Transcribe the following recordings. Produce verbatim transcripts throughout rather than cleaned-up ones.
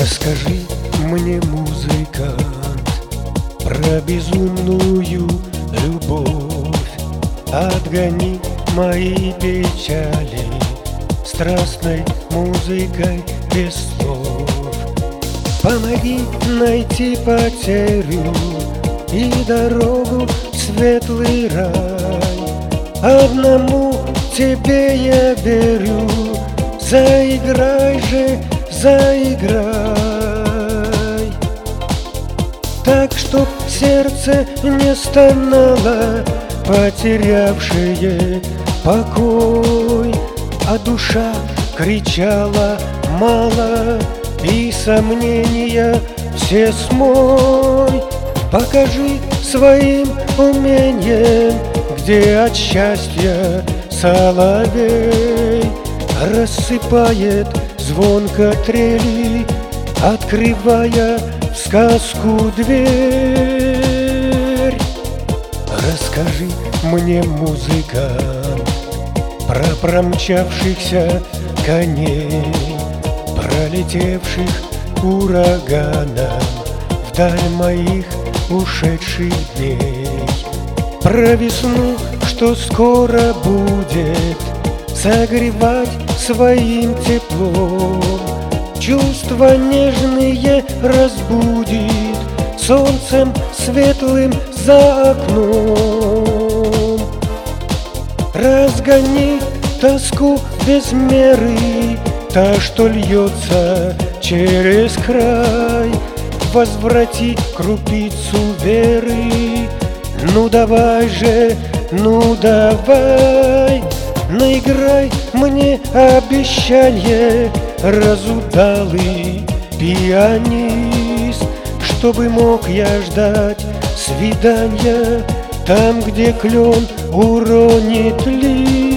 Расскажи мне, музыкант, про безумную любовь. Отгони мои печали страстной музыкой без слов. Помоги найти потерю и дорогу в светлый рай. Одному тебе я верю, заиграй же, заиграй. Так, чтоб сердце не стонало, потерявшее покой, а душа кричала мало, и сомнения все смой. Покажи своим умением, где от счастья соловей рассыпает звонко трели, открывая в сказку дверь. Расскажи мне, музыкант, про промчавшихся коней, пролетевших ураганом вдаль моих ушедших дней, про весну, что скоро будет согревать своим теплом, чувства нежные разбудит солнцем светлым за окном. Разгони тоску без меры, та, что льется через край, возврати крупицу веры. Ну давай же, ну давай, наиграй мне обещание, разудалый пианист, чтобы мог я ждать свидания там, где клен уронит лист.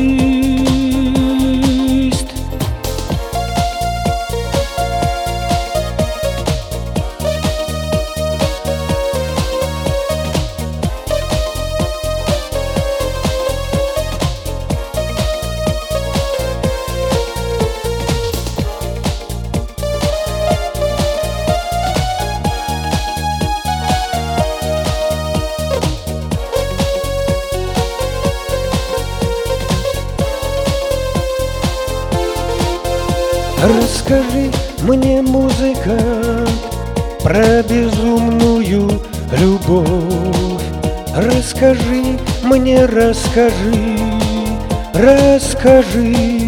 Расскажи мне, музыкант, про безумную любовь. Расскажи мне, расскажи, расскажи.